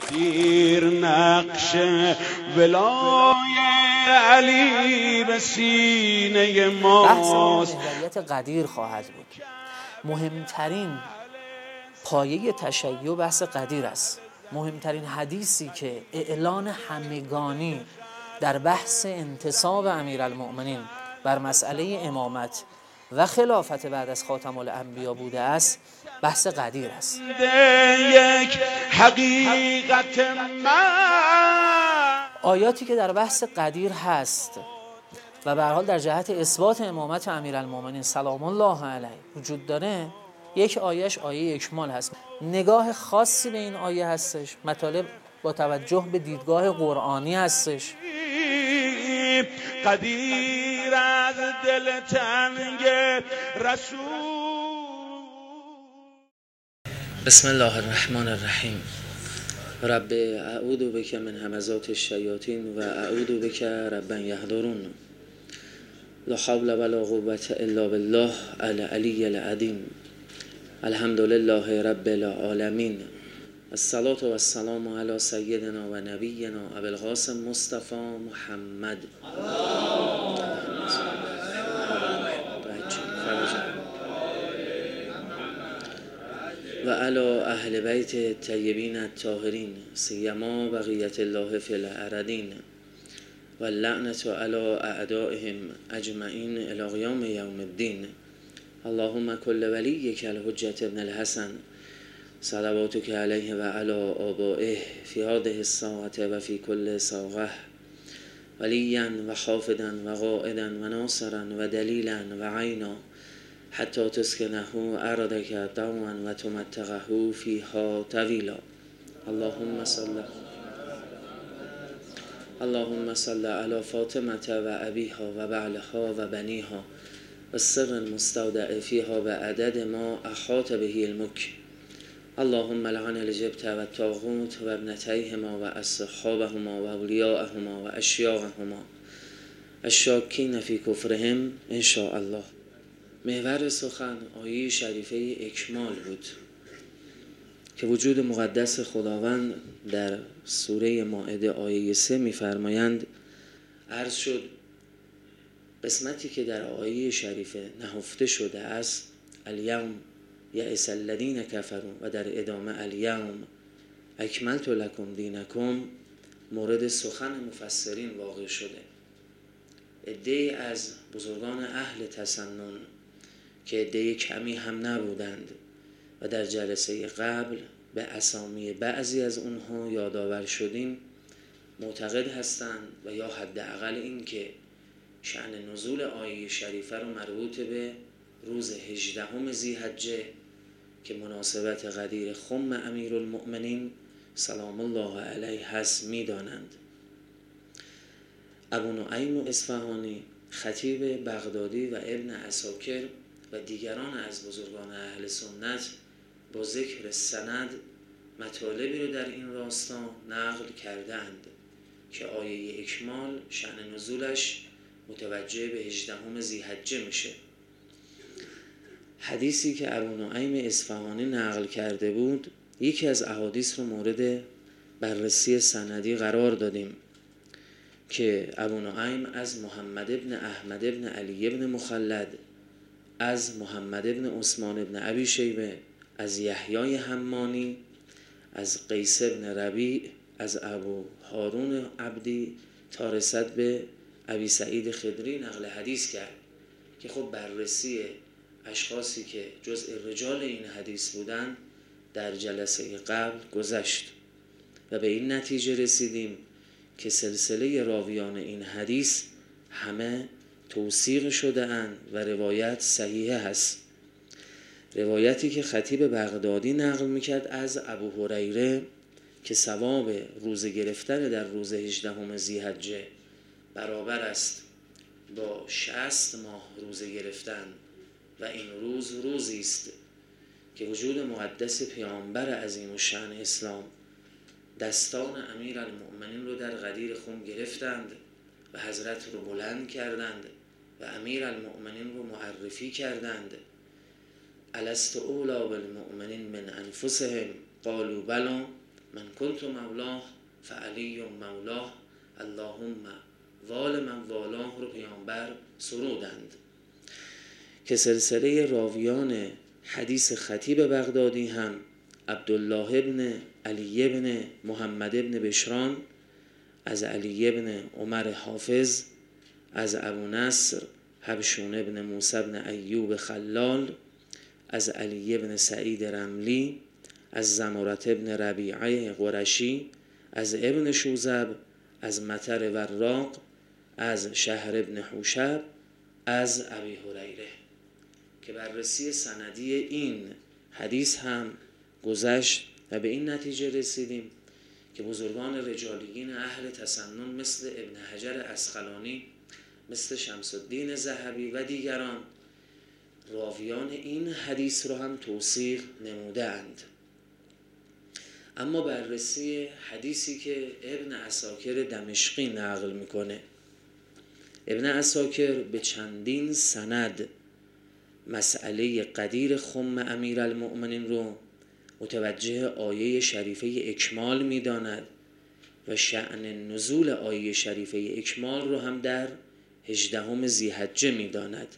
قدیر نقش ولای علی به سینه ماست. بحث محوریت قدیر خواهد بود. مهمترین پایه تشیع بحث قدیر است. مهمترین حدیثی که اعلان همگانی در بحث انتصاب امیرالمؤمنین بر مسئله امامت و خلافت بعد از خاتم الانبیا بوده است بحث قدیر است. یک حقیقت آیاتی که در بحث قدیر هست و به هر حال در جهت اثبات امامت امیرالمؤمنین سلام الله علیه وجود داره، یک آیهش آیه اکمال هست. نگاه خاصی به این آیه هستش، مطالب با توجه به دیدگاه قرآنی هستش. قدیر از دل تنگ رسول. بسم الله الرحمن الرحیم. رب اعوذ بک من همزات الشیاطین و اعوذ بک رب ان یحضرون. لا حول ولا قوة الا بالله العلی العظیم. الحمد لله رب العالمین. الصلاة و السلام علی سیدنا و نبینا ابی القاسم مصطفی محمد و علی اهل بیت الطیبین الطاهرین سیما بقیت الله فی الارضین و اللعنة علی اعدائهم اجمعین الی قیام یوم الدین. اللهم کل ولیک الحجة ابن الحسن صلواتک علیه و علی آبائه فی هذه الساعة و فی کل ساعة ولیا و حافظا و قائدا و ناصرا و دلیلا و عینا حتی تسکنه ارضک طوعا و تمتعه فیها طویلا. اللهم صل علی فاطمة و ابیها و بعلها و بنیها و السر المستودع فیها و عدد ما احاط به الملک. اللهم لعن الجبت و الطاغوت و ابنتیهما و اصحابهما و اولیاءهما و اشیاخهما الشاکین فی کفرهم ان شاء الله. محور سخن آیه شریفه اکمال بود که وجود مقدس خداوند در سوره مائده آیه 3 می‌فرمایند عرض شد قسمتی که در آیه شریفه نهفته شده است الیوم یئس الذین کفروا و در ادامه الیوم اکملت لکم دینکم مورد سخن مفسرین واقع شده. عده‌ای از بزرگان اهل تسنن که عده کمی هم نبودند و در جلسه قبل به اسامی بعضی از اونها یادآور شدیم معتقد هستند و یا حداقل این که شأن نزول آیه شریفه رو مربوط به روز 18 ذی‌حجه که مناسبت قدیر خم امیرالمؤمنین سلام الله علیه هست می‌دانند. ابو نعیم اصفهانی، خطیب بغدادی و ابن عساکر و دیگران از بزرگان اهل سنت با ذکر سند مطالبی رو در این راستا نقل کردند که آیه اکمال شأن نزولش متوجه به 18 ذی‌حجه میشه. حدیثی که ابو نعیم اصفهانی نقل کرده بود یکی از احادیث رو مورد بررسی سندی قرار دادیم که ابو نعیم از محمد ابن احمد ابن علی ابن مخلد، از محمد ابن عثمان ابن ابی شیبه، از یحیی حمانی، از قیس ابن ربیع، از ابو هارون عبدی تا رسد به ابی سعید خدری نقل حدیث کرد که خب بررسی اشخاصی که جزء رجال این حدیث بودند در جلسه قبل گذشت و به این نتیجه رسیدیم که سلسله راویان این حدیث همه توثیق شده اند و روایت صحیحه هست. روایتی که خطیب بغدادی نقل میکرد از ابو هریره که ثواب روزه گرفتن در روز 18 ذی‌حجه برابر است با 60 ماه روزه گرفتن و این روز روزی است که وجود مقدس پیامبر عظیم الشأن اسلام دستان امیرالمؤمنین رو در غدیر خم گرفتند و حضرت رو بلند کردند و امیرالمؤمنین رو معرفی کردند. الست اولی بالمؤمنین من انفسهم قالوا بلی من کنت مولاه فعلی مولاه اللهم وال من والاه رو پیامبر سرودند که سلسله راویان حدیث خطیب بغدادی هم عبدالله ابن علی ابن محمد ابن بشران از علی ابن عمر حافظ، از ابو نصر حبشون ابن موسی ابن ایوب خلال، از علی ابن سعید رملی، از زمرت ابن ربیعه قرشی، از ابن شوزب، از مطر وراق، از شهر ابن حوشب، از ابی هریره که بررسی سندی این حدیث هم گذشت و به این نتیجه رسیدیم که بزرگان رجالیین اهل تسنن مثل ابن حجر عسقلانی، مثل شمس الدین ذهبی و دیگران راویان این حدیث رو هم توثیق نمودند. اما بررسی حدیثی که ابن عساکر دمشقی نقل میکنه، ابن عساکر به چندین سند مسئله قدیر خم امیرالمؤمنین رو متوجه آیه شریفه اکمال میداند و شأن نزول آیه شریفه اکمال رو هم در 18 ذی‌حجه میداند.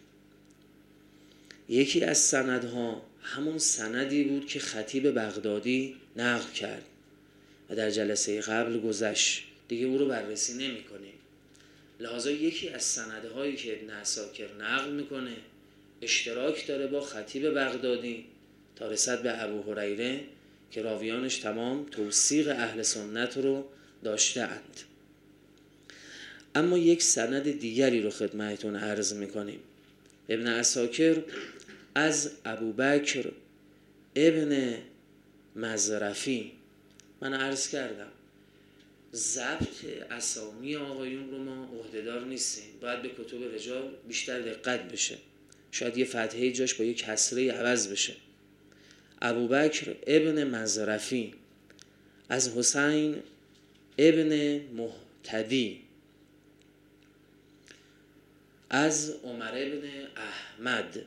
یکی از سندها همون سندی بود که خطیب بغدادی نقل کرد و در جلسه قبل گذشت، دیگه او رو بررسی نمی کنیم. لذا یکی از سندهایی که ابن عساکر نقل میکنه اشتراک داره با خطیب بغدادی تا رسد به ابو هریره که راویانش تمام توثیق اهل سنت رو داشته اند. اما یک سند دیگری رو خدمتتون عرض میکنیم. ابن عساکر از ابوبکر ابن مزرفی، من عرض کردم ضبط اسامی آقایون رو ما عهدهدار نیستیم، باید به کتب رجال بیشتر دقت بشه، شاید یه فتحه جاش با یک کسره عوض بشه. ابوبکر ابن مزرفی از حسین ابن مهتدی از عمر ابن احمد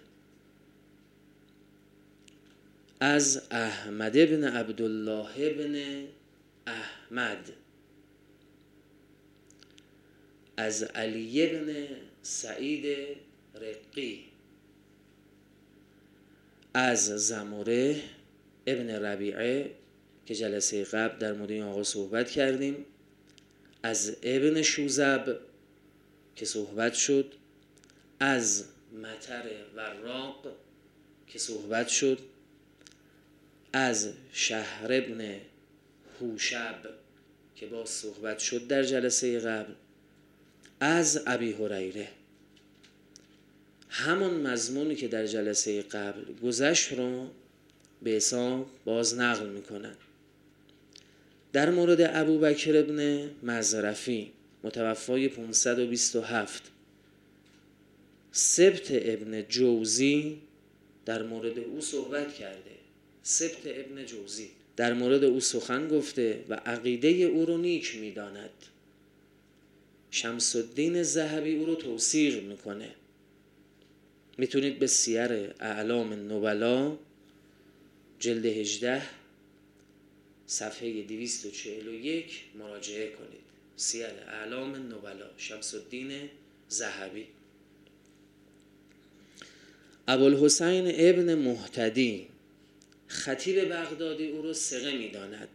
از احمد ابن عبدالله ابن احمد از علی ابن سعید رقی از زمره ابن ربیعه که جلسه قبل در مورد این آقا صحبت کردیم، از ابن شوزب که صحبت شد، از مطر وراق که صحبت شد، از شهر ابن حوشب که با صحبت شد در جلسه قبل، از ابی هریره. همون مضمونی که در جلسه قبل گذشت رو به حساب باز نقل میکنن. در مورد ابوبکر ابن مزرفی متوفای 527، سبت ابن جوزی در مورد او صحبت کرده. سبت ابن جوزی در مورد او سخن گفته و عقیده او رو نیک میداند. شمس الدین ذهبی او رو توثیق میکنه. میتونید به سیر اعلام نبلا جلد 18 صفحه 241 مراجعه کنید. سیر اعلام نبلا شمس الدین ذهبی. ابوالحسین ابن مهتدی خطیب بغدادی او رو ثقه میداند.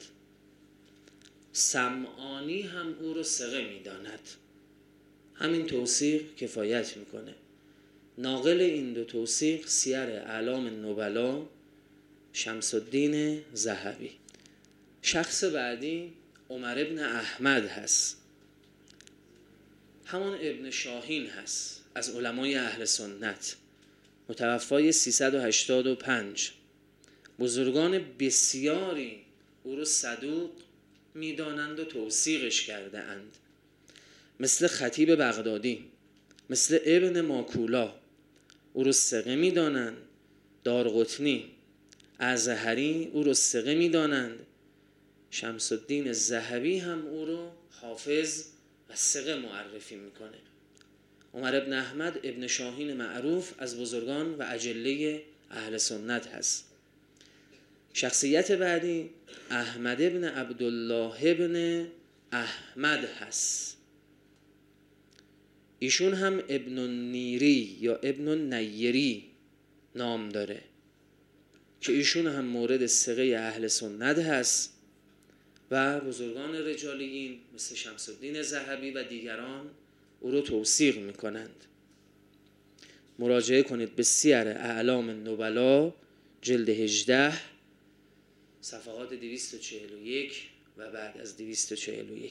سمعانی هم او رو ثقه میداند. همین توثیق کفایت میکنه. ناقل این دو توثیق سیر اعلام نبلا شمس الدین ذهبی. شخص بعدی عمر ابن احمد هست، همان ابن شاهین هست از علمای اهل سنت، متوفای 385. بزرگان بسیاری او رو صدوق میدانند و توثیقش کرده اند، مثل خطیب بغدادی، مثل ابن ماکولا او رو ثقه میدانند. دارقطنی، ازهری او رو ثقه میدانند. شمس الدین ذهبی هم او رو حافظ و ثقه معرفی میکنه. عمر ابن احمد ابن شاهین معروف از بزرگان و اجله اهل سنت هست. شخصیت بعدی احمد ابن عبدالله ابن احمد هست. ایشون هم ابن النیری یا ابن النیری نام داره که ایشون هم مورد ثقه اهل سنت هست و بزرگان رجالیین مثل شمس الدین ذهبی و دیگران او رو توثیق میکنند. مراجعه کنید به سیر اعلام النبلا جلد 18 صفحات 241 و بعد از 241.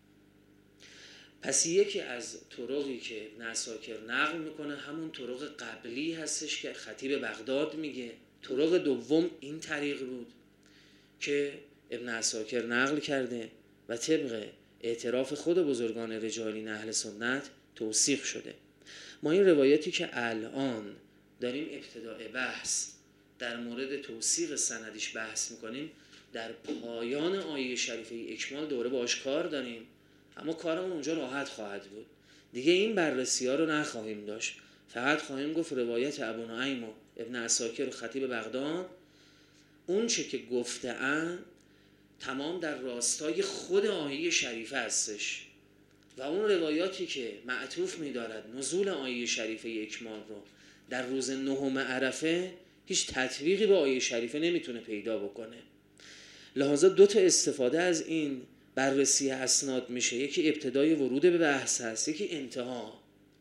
پس یکی از طرقی که ابن عساکر نقل میکنه همون طرق قبلی هستش که خطیب بغداد میگه. طرق دوم این طریق بود که ابن عساکر نقل کرده و طبق اعتراف خود بزرگان رجالین اهل سنت توثیق شده. ما این روایتی که الان داریم ابتداء بحث در مورد توثیق سندیش بحث میکنیم، در پایان آیه شریفه اکمال دوره باش کار داریم، اما کارمون اونجا راحت خواهد بود. دیگه این بررسی ها رو نخواهیم داشت، فقط خواهیم گفت روایت ابو نعیم و ابن عساکر و خطیب بغداد اون چه که گفته‌اند تمام در راستای خود آیه شریفه هستش و اون روایاتی که معطوف می‌دارد نزول آیه شریفه اکمال رو در روز نهم عرفه هیچ تطبیقی به آیه شریفه نمیتونه پیدا بکنه. لحاظا دو تا استفاده از این بررسی اسناد میشه، یکی ابتدای ورود به بحث هست، یکی انتها.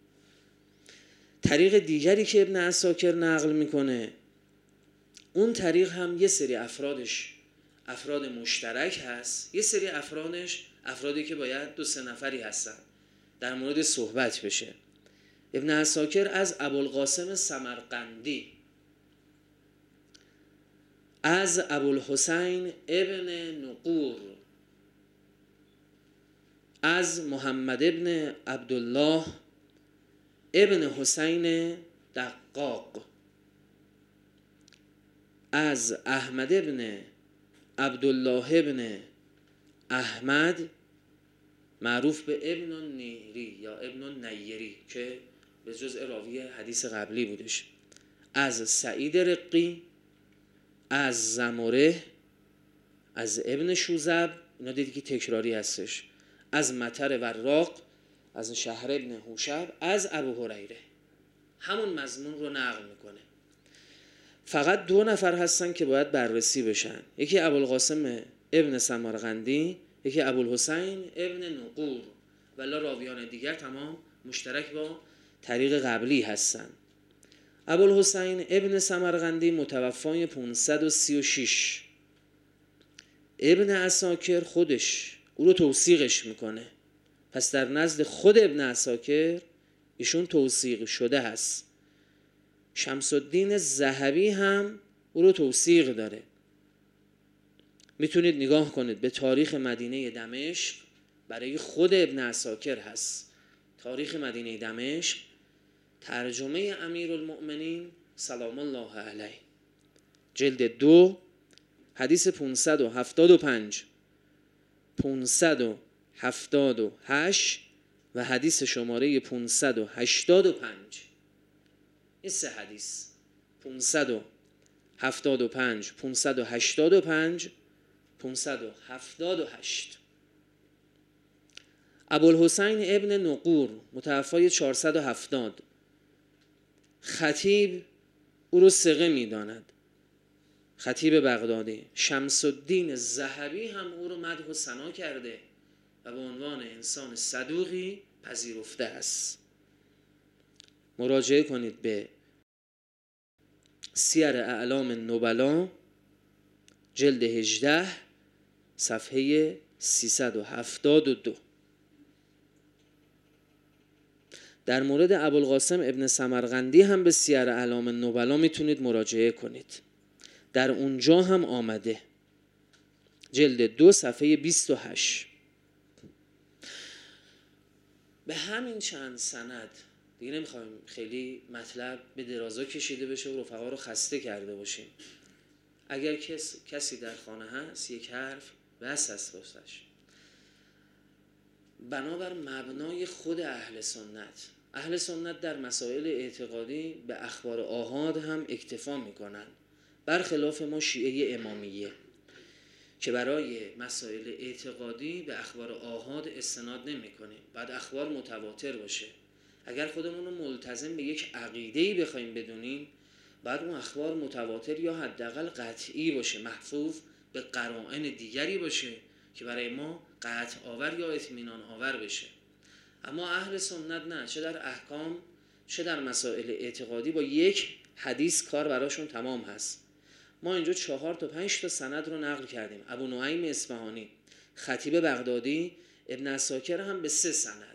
طریق دیگری که ابن عساکر نقل میکنه اون طریق هم یه سری افرادش افراد مشترک هست، یه سری افرادش افرادی که باید 2-3 نفری هستن در مورد صحبت بشه. ابن عساکر از ابوالقاسم سمرقندی، از ابوالحسین ابن نقور، از محمد ابن عبدالله ابن حسین دقاق، از احمد ابن عبدالله ابن احمد معروف به ابن النیری یا ابن النیری که به جزء راوی حدیث قبلی بودش، از سعید رقی، از زمره، از ابن شوزب، اینا دیدی که تکراری هستش، از مطر وراق، از شهر ابن هوشب، از ابو هریره. همون مضمون رو نقل میکنه. فقط 2 نفر هستن که باید بررسی بشن، یکی ابوالقاسم ابن سمرقندی، یکی ابوالحسین ابن نقور، ولی راویان دیگر تمام مشترک با طریق قبلی هستن. ابوالحسین ابن سمرقندی متوفای 536. ابن عساکر خودش او رو توثیقش میکنه، پس در نزد خود ابن عساکر ایشون توثیق شده هست. شمس الدین ذهبی هم او رو توثیق داره. میتونید نگاه کنید به تاریخ مدینه دمشق، برای خود ابن عساکر هست. تاریخ مدینه دمشق، ترجمه امیرالمؤمنین سلام الله علیه، جلد 2 حدیث 575 578 و حدیث شماره 585. این 3 حدیث 575 585 578. ابوالحسین ابن نقور متوفای 470. خطیب او رو ثقه می‌داند، خطیب بغدادی. شمس الدین ذهبی هم او رو مدح و ثنا کرده و به عنوان انسان صدوقی پذیرفته است. مراجعه کنید به سیر اعلام النبلا جلد 18 صفحه 372. در مورد ابوالقاسم ابن سمرقندی هم به سیر اعلام النبلا میتونید مراجعه کنید، در اونجا هم آمده، جلد 2 صفحه 28. به همین چند سند دیگه نمیخوایم خیلی مطلب به درازا کشیده بشه و رفقا رو خسته کرده باشیم. اگر کسی در خانه هست یک حرف بس است واسش. بنابر مبنای خود اهل سنت در مسائل اعتقادی به اخبار آحاد هم اکتفا میکنن برخلاف ما شیعه امامیه که برای مسائل اعتقادی به اخبار آحاد استناد نمی‌کنیم، بعد اخبار متواتر باشه. اگر خودمون رو ملتزم به یک عقیده‌ای بخوایم بدونیم، بعد اون اخبار متواتر یا حداقل قطعی باشه، محفوظ به قرائن دیگری باشه که برای ما قطع آور یا اطمینان آور بشه. اما اهل سنت نه، چه در احکام چه در مسائل اعتقادی با یک حدیث کار براشون تمام هست. ما اینجا 4 تا 5 تا سند رو نقل کردیم. ابو نعیم اصفهانی، خطیب بغدادی، ابن عساکر هم به 3 سند.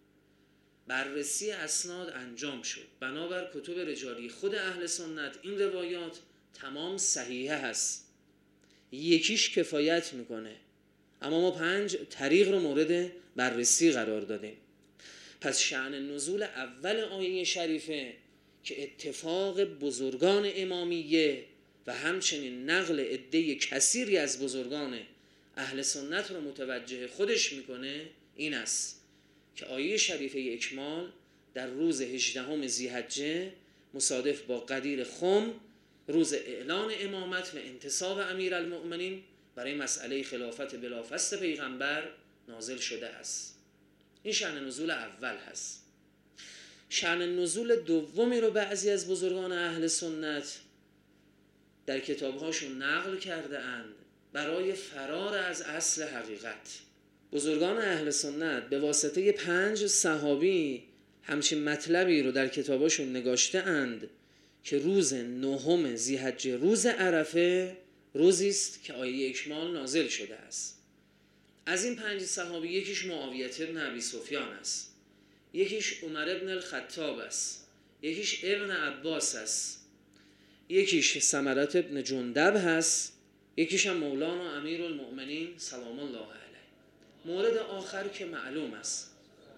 بررسی اسناد انجام شد. بنابر کتب رجالی خود اهل سنت این روایات تمام صحیحه هست. یکیش کفایت میکنه، اما ما 5 طریق رو مورد بررسی قرار دادیم. پس شأن نزول اول آیه شریفه که اتفاق بزرگان امامیه و همچنین نقل عده کثیری از بزرگان اهل سنت رو متوجه خودش میکنه این است که آیه شریفه اکمال در روز 18 ذی‌حجه مصادف با قدیر خم، روز اعلان امامت و انتصاب امیرالمؤمنین برای مسئله خلافت بلافاصله پیغمبر نازل شده است. این شأن نزول اول هست. شأن نزول دومی رو بعضی از بزرگان اهل سنت در کتابهاشون نقل کرده اند برای فرار از اصل حقیقت. بزرگان اهل سنت به واسطه 5 صحابی همچین مطلبی رو در کتاباشون نگاشته اند که روز 9 ذی‌حجه، روز عرفه، روزی است که آیه اکمال نازل شده است. از این 5 صحابی یکیش معاویه بن ابی سفیان است، یکیش عمر بن الخطاب است، یکیش ابن عباس است، یکیش ثمرة بن جندب هست، یکیش هم مولانا امیرالمؤمنین سلام الله علیه. مورد آخر که معلوم است،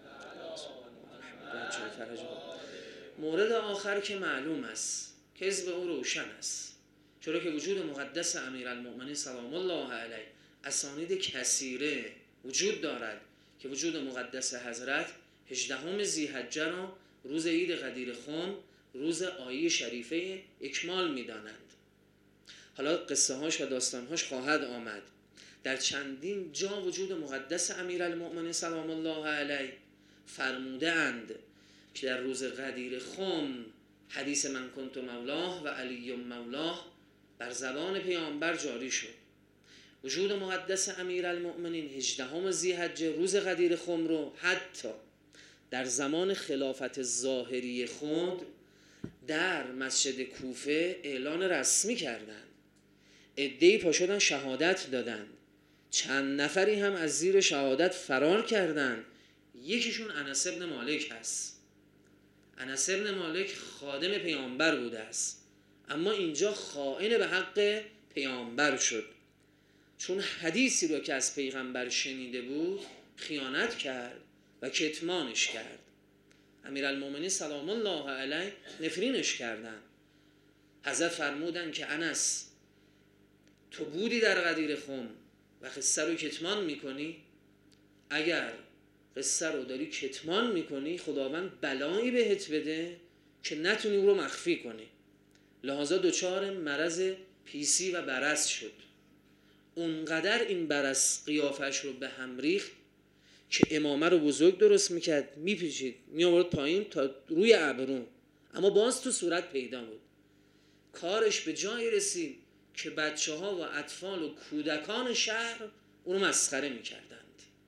کذب او روشن است، چرا که وجود مقدس امیرالمؤمنین سلام الله علیه اسانید کثیره وجود دارد که وجود مقدس حضرت 18 ذی‌حجه را روز عید قدیر خم، روز آیه شریفه اکمال می‌دانند. حالا قصه هاش و داستان هاش خواهد آمد. در چندین جا وجود مقدس امیرالمؤمنین سلام الله علیه فرموده اند که در روز قدیر خم حدیث من کنت مولاه و علی مولاه بر زبان پیامبر جاری شد. وجود مقدس امیرالمؤمنین 18 ذی‌حجه روز قدیر خم رو حتی در زمان خلافت ظاهری خود در مسجد کوفه اعلان رسمی کردند. عده‌ای پا شدن شهادت دادند، چند نفری هم از زیر شهادت فرار کردند. یکیشون انس بن مالک هست. انس بن مالک خادم پیامبر بوده است، اما اینجا خائن به حق پیامبر شد، چون حدیثی رو که از پیغمبر شنیده بود خیانت کرد و کتمانش کرد. امیرالمؤمنین سلام الله علیه نفرینش کردند. حضرت فرمودن که انس، تو بودی در قدیر خم و قصه رو کتمان میکنی؟ اگر قصه رو داری کتمان میکنی خداوند بلایی بهت بده که نتونی او رو مخفی کنی. لحاظا دچار مرض پیسی و برص شد. اونقدر این برص قیافش رو به هم ریخت که امامه رو بزرگ درست میکرد، میپیچید، میآورد پایین تا روی ابرو، اما باز تو صورت پیدا بود. کارش به جایی رسید که بچه‌ها و اطفال و کودکان شهر اونو مسخره میکردند.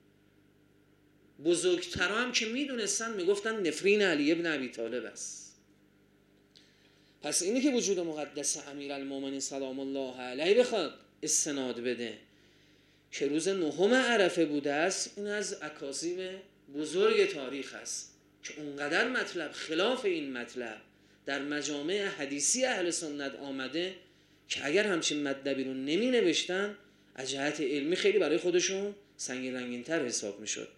بزرگترها هم که میدونستن میگفتن نفرین علی ابن ابی طالب است. پس اینی که وجود مقدس امیرالمؤمنین سلام الله علیه بخواد استناد بده که روز 9 عرفه بوده است، این از اکاذیب بزرگ تاریخ است که اونقدر مطلب خلاف این مطلب در مجامع حدیثی اهل سنت آمده که اگر همچین مطلبی رو نمی نوشتن از جهت علمی خیلی برای خودشون سنگین رنگین تر حساب می شد.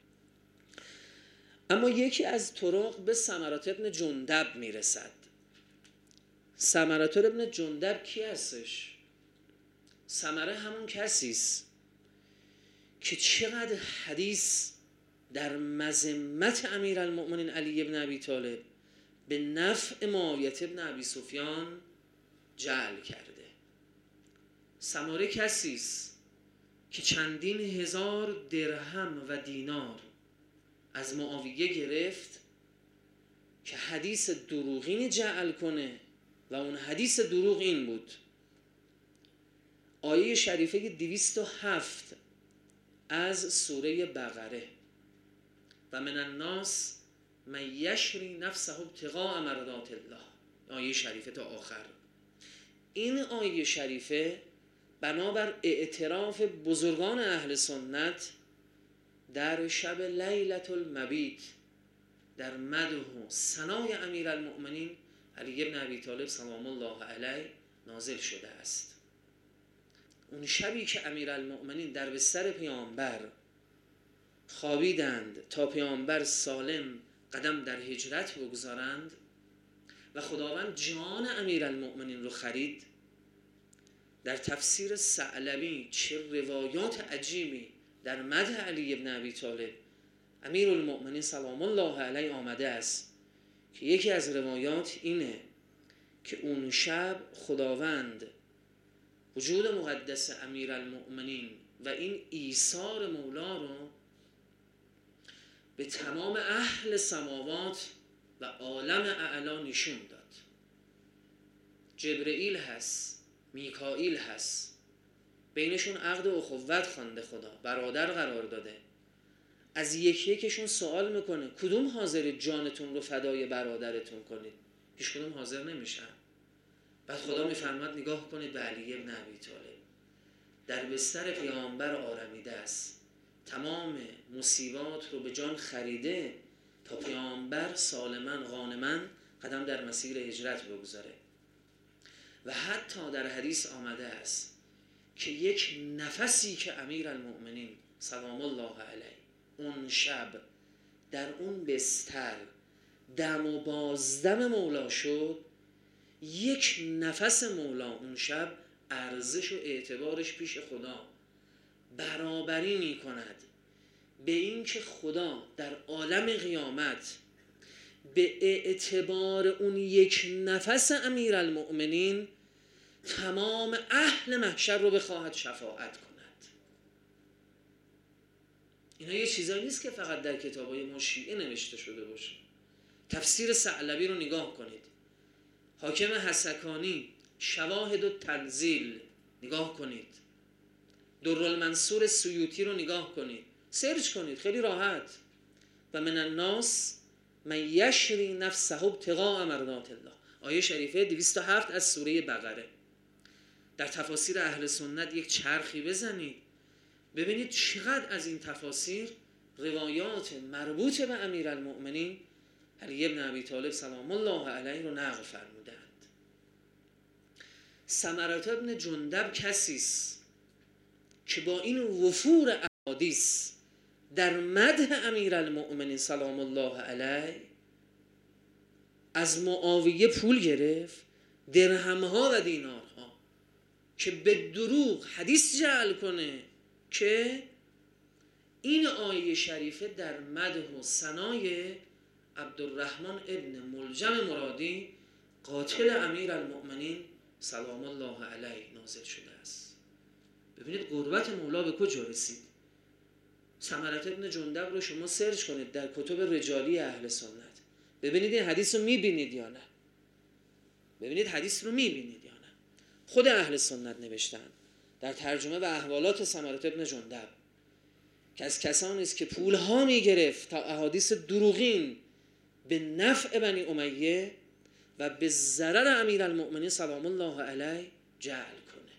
اما یکی از طرق به ثمرة بن جندب می رسد. ثمرة بن جندب کی هستش؟ ثمره همون کسی است که چقدر حدیث در مذمت امیرالمؤمنین علی بن ابی طالب به نفع معاویه بن ابی سفیان جعل کرده. سماره کسی است که چندین هزار درهم و دینار از معاویه گرفت که حدیث دروغین جعل کنه و اون حدیث دروغ این بود. آیه شریفه 207 از سوره بقره: و من الناس من یشری نفسه ابتغاء مرضات الله، آیه شریفه تا آخر. این آیه شریفه بنابر اعتراف بزرگان اهل سنت در شب لیلة المبیت در مدح و ثنای امیرالمؤمنین علی بن ابی طالب سلام الله علیه نازل شده است. اون شبی که امیرالمؤمنین در بستر پیامبر خوابیدند تا پیامبر سالم قدم در هجرت بگذارند و خداوند جان امیرالمؤمنین رو خرید، در تفسیر ثعلبی چه روایات عجیبی در مدح علی بن ابی طالب امیرالمؤمنین سلام الله علیه آمده است که یکی از روایات اینه که اون شب خداوند وجود مقدس امیرالمؤمنین و این ایثار مولا رو به تمام اهل سماوات و عالم اعلی نشون داد. جبرئیل هست، میکائیل هست، بینشون عقد اخوت خوانده، خدا برادر قرار داده. از یکی یکشون سوال میکنه کدوم حاضر جانتون رو فدای برادرتون کنید؟ هیچ کدوم حاضر نمیشن. بعد خدا میفرماد نگاه کنید به علی بن ابی طالب، در بستر پیامبر آرمیده است، تمام مصیبات رو به جان خریده تا پیامبر سالما غانما قدم در مسیر هجرت بگذاره. و حتی در حدیث آمده است که یک نفسی که امیرالمؤمنین سلام الله علیه اون شب در اون بستر دم و بازدم مولا شد، یک نفس مولا اون شب ارزش و اعتبارش پیش خدا برابری می کند به این که خدا در عالم قیامت به اعتبار اون یک نفس امیرالمؤمنین تمام اهل محشر رو بخواهد شفاعت کند. اینا یه چیزایی نیست که فقط در کتابای ما شیعه نوشته شده باشه. تفسیر ثعلبی رو نگاه کنید، حاکم حسکانی شواهد و تنزیل نگاه کنید، درالمنصور سیوطی رو نگاه کنید، سرچ کنید، خیلی راحت. و من الناس من یشری نفسه ابتغاء مرضات الله، آیه شریفه 207 از سوره بقره. در تفاسیر اهل سنت یک چرخی بزنید ببینید چقدر از این تفاسیر روایات مربوط به امیرالمؤمنین علی بن ابی طالب سلام الله علیه رو نقل فرمودند. سمرة بن جندب کسی است که با این وفور احادیث در مدح امیرالمؤمنین سلام الله علیه از معاویه پول گرفت، درهمها و دینارها، که به دروغ حدیث جعل کنه که این آیه شریفه در مدح و ثنای عبدالرحمن ابن ملجم مرادی قاتل امیرالمؤمنین سلام الله علیه نازل شده است. ببینید قربت مولا به کجا رسید. سمرة ابن جندب رو شما سرچ کنید در کتب رجالی اهل سنت، ببینید این حدیث رو میبینید یا نه. ببینید حدیث رو میبینید یا نه. خود اهل سنت نوشتن در ترجمه و احوالات سمرة ابن جندب که از کسانی است که پولها میگرفت تا احادیث دروغین به نفع بنی امیه و به ضرر امیرالمؤمنین سلام الله علیه جعل کنه.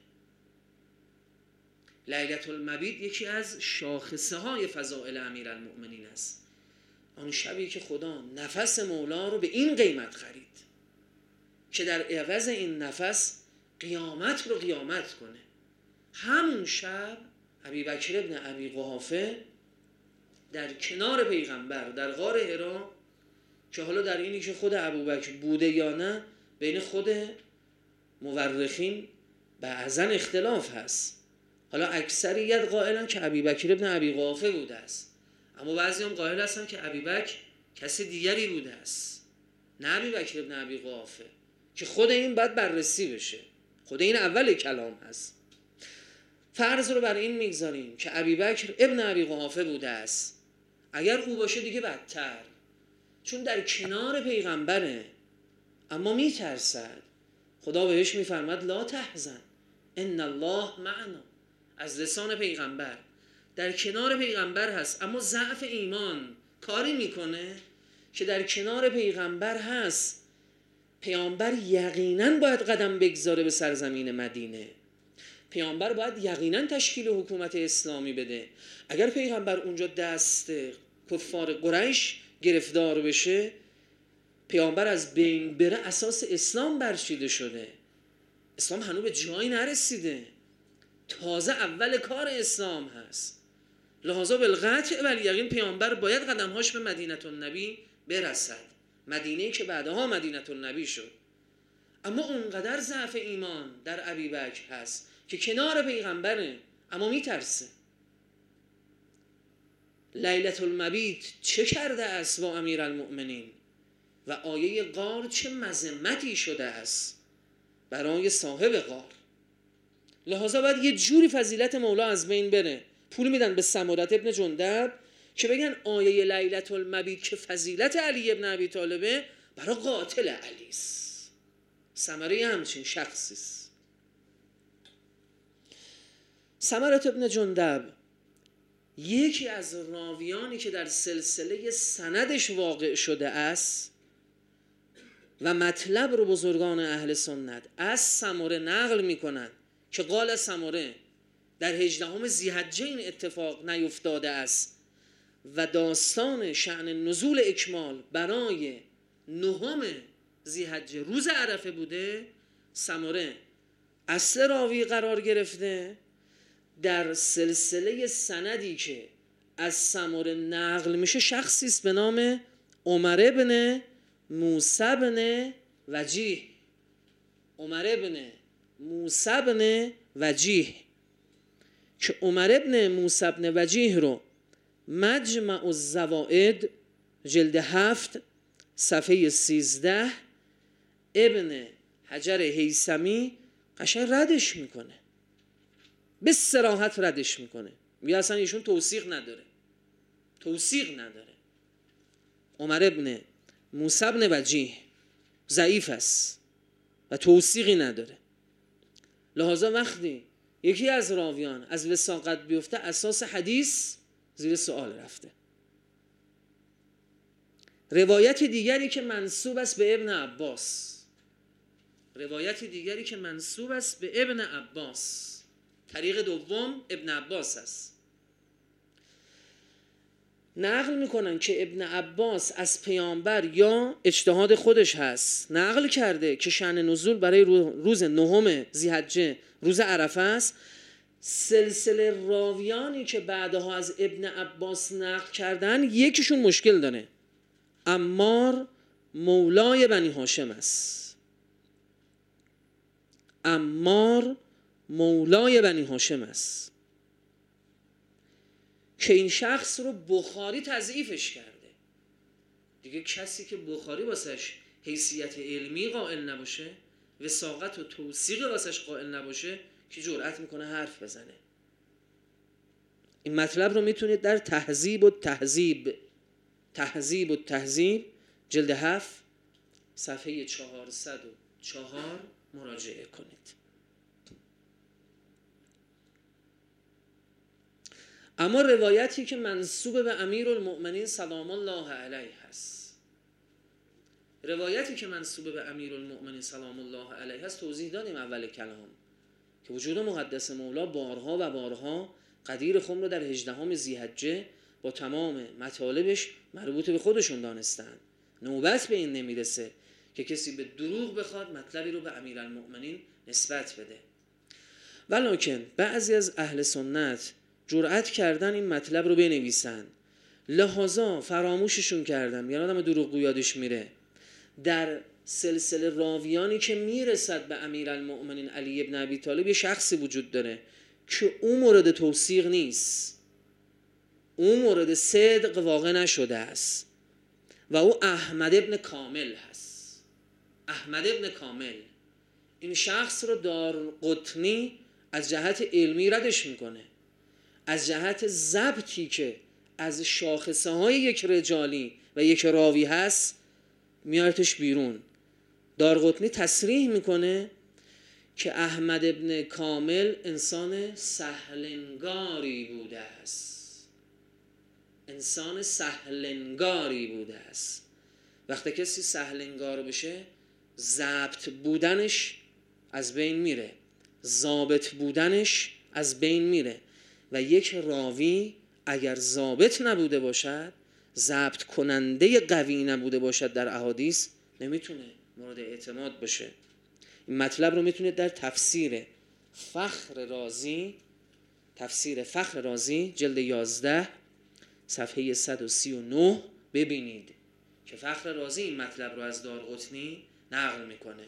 لیلة المبیت یکی از شاخصه های فضائل امیرالمؤمنین است. آن شبی که خدا نفس مولا رو به این قیمت خرید که در عوض این نفس قیامت رو قیامت کنه. همون شب ابوبکر ابن ابی قحافه در کنار پیغمبر در غار حرا، که حالا در اینی که خود ابوبکر بوده یا نه بین خود مورخین بعضا اختلاف هست. حالا اکثریت قائلن که ابوبکر ابن ابی قحافه بوده است، اما بعضی هم قائل هستن که ابوبکر کسی دیگری بوده است، نه ابوبکر ابن ابی قحافه، که خود این باید بررسی بشه. خود این اول کلام هست. فرض رو بر این میگذاریم که ابوبکر ابن ابی قحافه بوده است. اگر او باشه دیگه بدتر، چون در کنار پیغمبره اما میترسد. خدا بهش میفرماد لا تحزن ان الله معنا، از لسان پیغمبر در کنار پیغمبر هست، اما ضعف ایمان کاری میکنه که در کنار پیغمبر هست، پیامبر یقینا باید قدم بگذاره به سرزمین مدینه، پیامبر باید یقینا تشکیل حکومت اسلامی بده. اگر پیغمبر اونجا دست کفار قریش گرفتار بشه، پیامبر از بین بره، اساس اسلام برچیده شده، اسلام هنوز به جایی نرسیده، تازه اول کار اسلام هست. لحاظا بالقطع والیقین پیامبر باید قدمهاش به مدینه النبی برسد، مدینه‌ای که بعدها مدینه النبی شد. اما اونقدر ضعف ایمان در ابوبکر هست که کنار پیغمبره اما میترسه. لیلة المبیت چه کرده است با امیرالمؤمنین و آیه غار چه مذمتی شده است برای صاحب غار. لحاظا باید یه جوری فضیلت مولا از بین بره. پول میدن به سمرة ابن جندب که بگن آیه لیلة المبیت که فضیلت علی ابن ابی طالبه برای قاتل علی است. ثمره همچین شخصی است. سمرة ابن جندب یکی از راویانی که در سلسله سندش واقع شده است و مطلب رو بزرگان اهل سنت از سمره نقل میکنن که قال سمره در 18 ذی‌حجه این اتفاق نیفتاده است و داستان شأن نزول اکمال برای 9 ذی‌حجه روز عرفه بوده. سمره اصل راوی قرار گرفته، در سلسله سندی که از سمره نقل میشه شخصی است به نام عمر ابن موسی بن وجیه. عمر ابن موسی بن وجیه که عمر ابن موسی بن وجیه رو مجمع الزوائد جلد 7 صفحه 13 ابن حجر هیثمی قشنگ ردش میکنه، به صراحت ردش میکنه، میگه اصلا ایشون توثیق نداره. عمر ابن موسی بن وجیه ضعیف است و توثیقی نداره. لحاظا وقتی یکی از راویان از وثاقت بیفته، اساس حدیث زیر سوال رفته. روایت دیگری که منسوب است به ابن عباس، طریق دوم ابن عباس است. نقل میکنن که ابن عباس از پیامبر یا اجتهاد خودش هست نقل کرده که شأن نزول برای روز 9 ذی‌حجه روز عرفه است. سلسله راویانی که بعدها از ابن عباس نقل کردن یکیشون مشکل داره. عمار مولای بنی هاشم است. که این شخص رو بخاری تضعیفش کرده. دیگه کسی که بخاری واسش حیثیت علمی قائل نباشه، وثاقت و توثیق واسش قائل نباشه، که جرأت میکنه حرف بزنه. این مطلب رو میتونید در تهذیب و تهذیب جلد 7 صفحه 404 مراجعه کنید. اما روایتی که منسوب به امیرالمؤمنین سلام الله علیه هست، توضیح دادیم اول کلام که وجود مقدس مولا بارها و بارها قدیر خم رو در 18 ذی‌حجه با تمام مطالبش مربوط به خودشون دانستن. نوبت به این نمیرسه که کسی به دروغ بخواد مطلبی رو به امیرالمؤمنین نسبت بده. ولکن بعضی از اهل سنت جرأت کردن این مطلب رو بنویسن، لحاظا فراموششون کردن، یعنی آدم دروغگو یادش میره. در سلسله راویانی که میرسد به امیرالمؤمنین علی ابن ابی طالب یه شخصی وجود داره که اون مورد توثیق نیست، اون مورد صدق واقع نشده است و او احمد ابن کامل هست. احمد ابن کامل این شخص رو دارقطنی از جهت علمی ردش میکنه، از جهت ضبطی که از شاخصه های یک رجالی و یک راوی هست میارتش بیرون. دارقطنی تصریح میکنه که احمد ابن کامل انسان سهلنگاری بوده است، انسان سهلنگاری بوده است. وقتی کسی سهلنگار بشه ضبط بودنش از بین میره، ضابط بودنش از بین میره و یک راوی اگر ضابط نبوده باشد، ضبط کننده قوی نبوده باشد در احادیث، نمیتونه مورد اعتماد باشه. این مطلب رو میتونید در تفسیر فخر رازی جلد 11 صفحه 139 ببینید که فخر رازی این مطلب رو از دارقطنی نقل میکنه.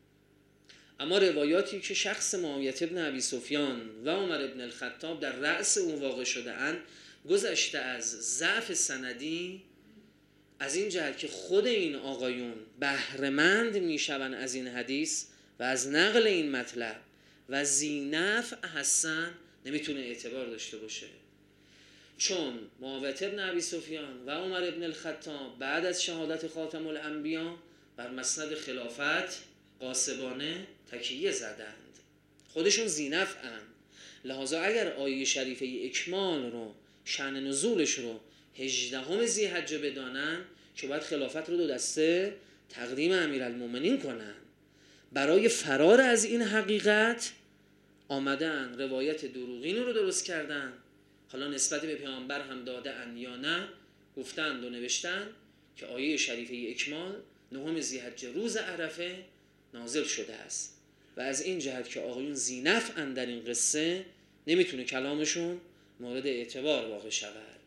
اما روایاتی که شخص معاویه بن ابی سفیان و عمر بن الخطاب در رأس اون واقع شده اند گذشته از ضعف سندی، از این جهت که خود این آقایون بهره‌مند میشوند از این حدیث و از نقل این مطلب و ذینفع هستن، نمیتونه اعتبار داشته باشه. چون معاویه بن ابی سفیان و عمر بن الخطاب بعد از شهادت خاتم الانبیا بر مسند خلافت غاصبانه تکیه زدند، خودشون ذینفعند. لذا اگر آیه شریفه اکمال رو، شأن نزولش رو 18 ذی‌حجه بدانن که باید خلافت رو 2 دسته تقدیم امیرالمومنین کنن. برای فرار از این حقیقت آمدن روایت دروغین رو درست کردن، حالا نسبت به پیامبر هم داده ان یا نه، گفتند و نوشتن که آیه شریفه اکمال 9 ذی‌حجه روز عرفه نازل شده است و از این جهت که آقایون ذینفعن در این قصه نمیتونه کلامشون مورد اعتبار واقع شود.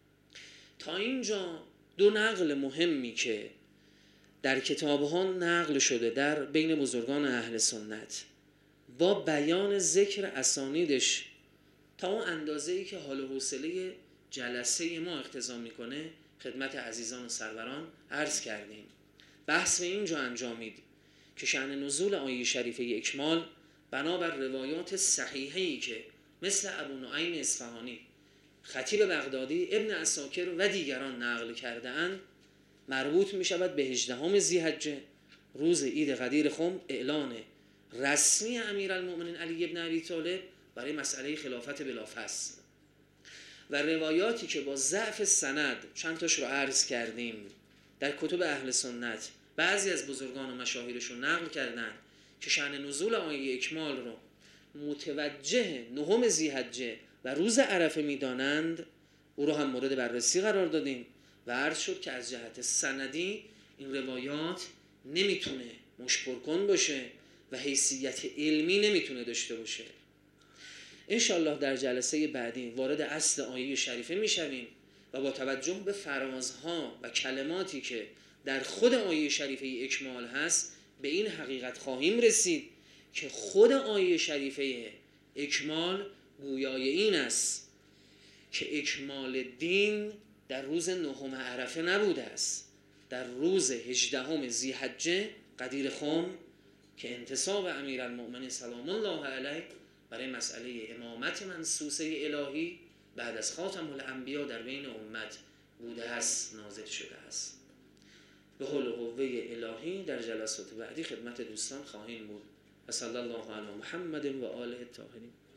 تا اینجا 2 نقل مهمی که در کتاب‌ها نقل شده در بین بزرگان اهل سنت با بیان ذکر اسانیدش تا اون اندازه‌ای که حال و حوصله جلسه ما اقتضا میکنه خدمت عزیزان و سروران عرض کردیم. بحث به اینجا انجامید که شأن نزول آیه شریفه اکمال بنابر روایات صحیحه‌ای که مثل ابو نعیم اصفهانی، خطیب بغدادی، ابن عساکر و دیگران نقل کرده اند، مربوط می شود به 18 ذی‌حجه روز عید غدیر خم، اعلان رسمی امیرالمومنین علی ابن ابی طالب برای مسئله خلافت بلافصل. و روایاتی که با ضعف سند چند تاش رو عرض کردیم در کتب اهل سنت بعضی از بزرگان و مشاهیرشون نقل کردن که شأن نزول آیه اکمال رو متوجه 9 ذی‌حجه و روز عرفه میدانند، او رو هم مورد بررسی قرار دادیم و عرض شد که از جهت سندی این روایات نمیتونه مشپرکن باشه و حیثیت علمی نمیتونه داشته باشه. انشالله در جلسه بعدی وارد اصل آیه شریفه میشویم و با توجه به فرازها و کلماتی که در خود آیه شریفه اکمال هست به این حقیقت خواهیم رسید که خود آیه شریفه اکمال گویای این است که اکمال دین در روز 9 عرفه نبوده است، در روز 18 ذی‌حجه غدیر خم که انتصاب امیرالمؤمنین سلام الله علیه برای مسئله امامت منصوصه الهی بعد از خاتم الانبیا در بین امت بوده است، نازل شده است. به حول و قوه الهی در جلسات بعدی خدمت دوستان خواهیم بود. و صلی الله علی محمد و آله الطاهرین.